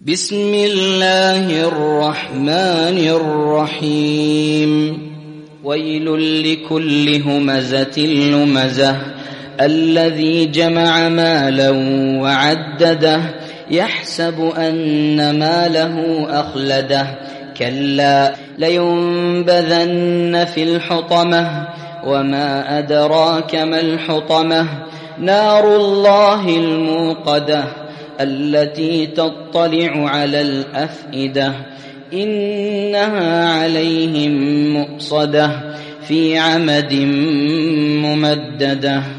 بسم الله الرحمن الرحيم ويل لكل همزة لمزة الذي جمع مالا وعدده يحسب أن ماله أخلده كلا لينبذن في الحطمة وما أدراك ما الحطمة نار الله الموقدة التي تطلع على الأفئدة إنها عليهم مؤصدة في عمد ممددة.